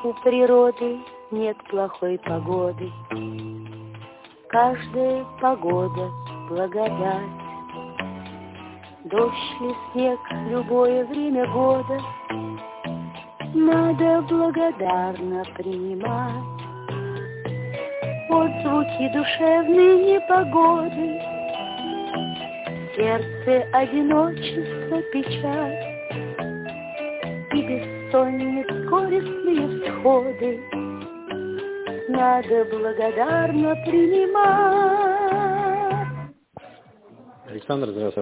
У природы нет плохой погоды. Каждая погода — благодать. Дождь или снег — любое время года надо благодарно принимать. Отзвуки душевной непогоды, в сердце одиночество, печаль и бессонниц горестные всходы надо благодарно принимать. Александр, здравствуйте.